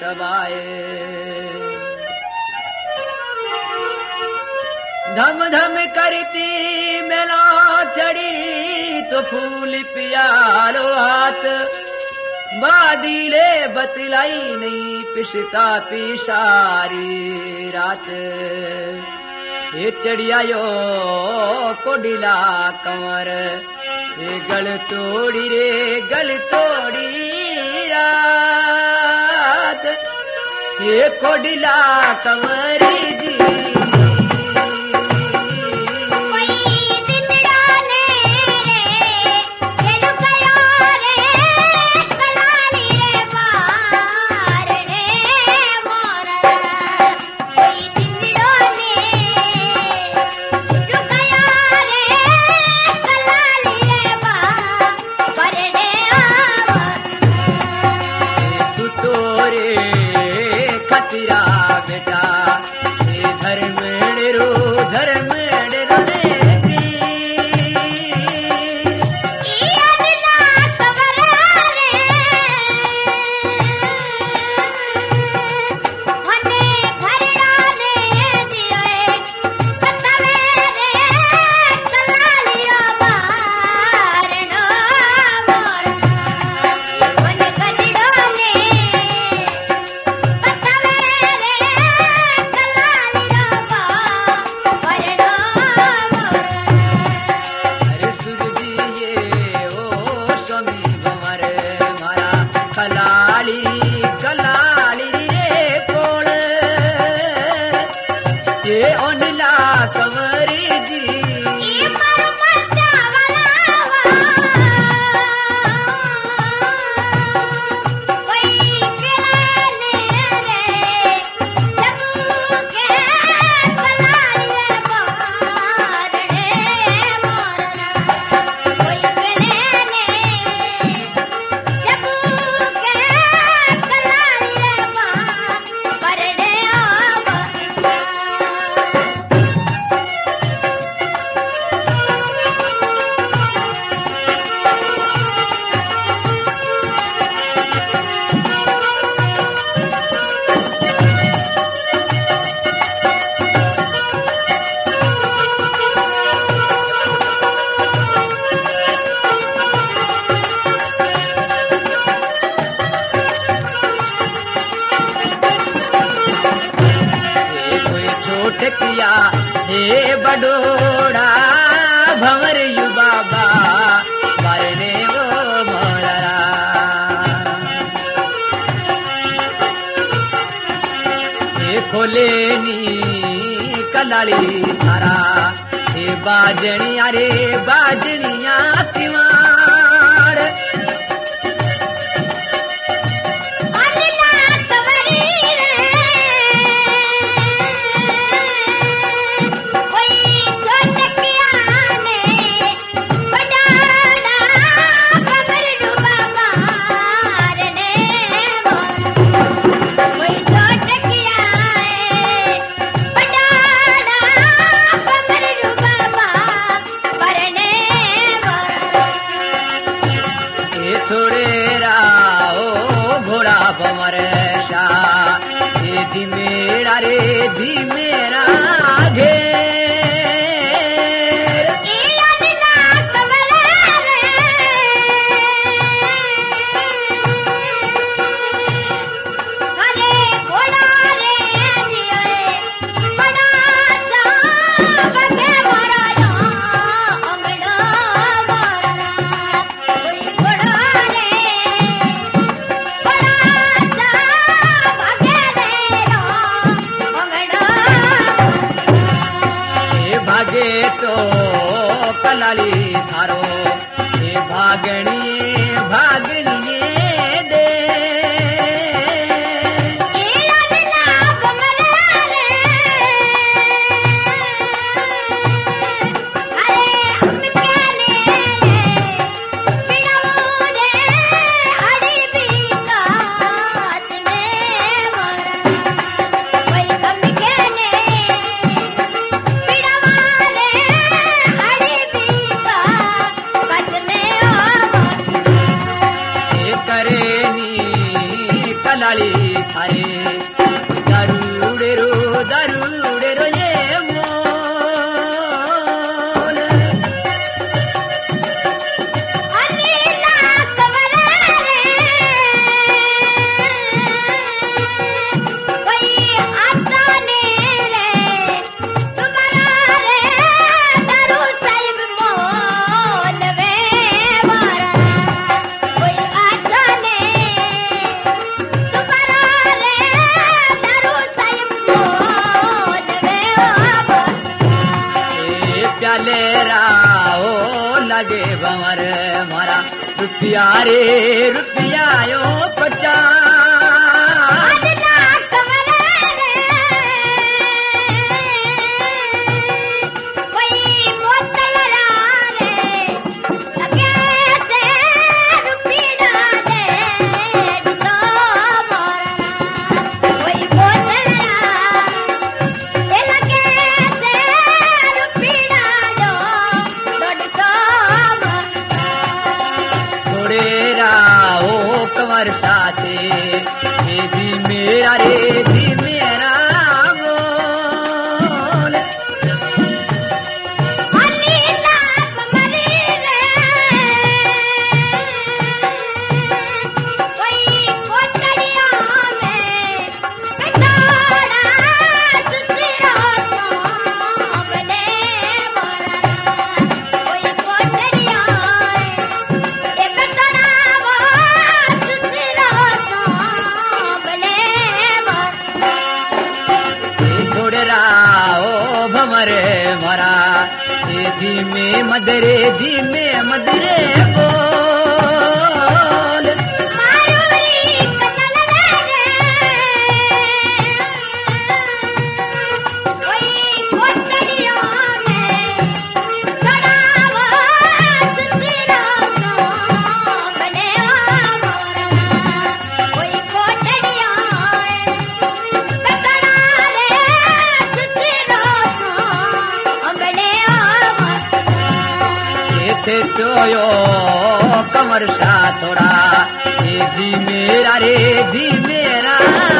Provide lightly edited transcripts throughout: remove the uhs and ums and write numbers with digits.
सवाए। धम धम करती मेला चढ़ी तो फूल पियालो हाथ, बादीले बतलाई नहीं पिसता पिसारी रात। ये चढ़िया यो कोडिला कंवर, ये गल तोड़ी रे गल तोड़ी रात, ये कोडिला कंवरी जी। हे बडोड़ा भंवर यु बाबा मरने वो मोरा, हे खोले नी कलाली थारा, हे बाजनिया रे बाजनिया किवाड़, धीमेरा रे धीमेरा घे भंवर मारा रुपया रे रुपया यो 50 साथे ये भी मेरा रे भी मेरा बोल अली नाम मरी रे कोई कोटड़िया में कटोरा सुतरा सांभले मोरा कोई कोटड़िया ए कटोरा भंवरे मरा ये धीमे मदरे बोल तो यो कमर सा थोड़ा ये धी मेरा रे धी मेरा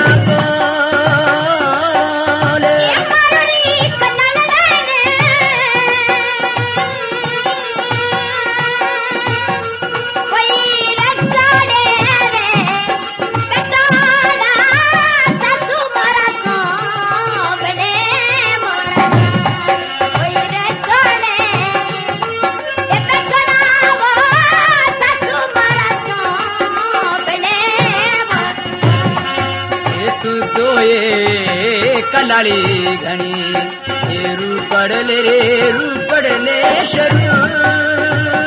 बोल कलाली घणी ये रूपड़ ले शरू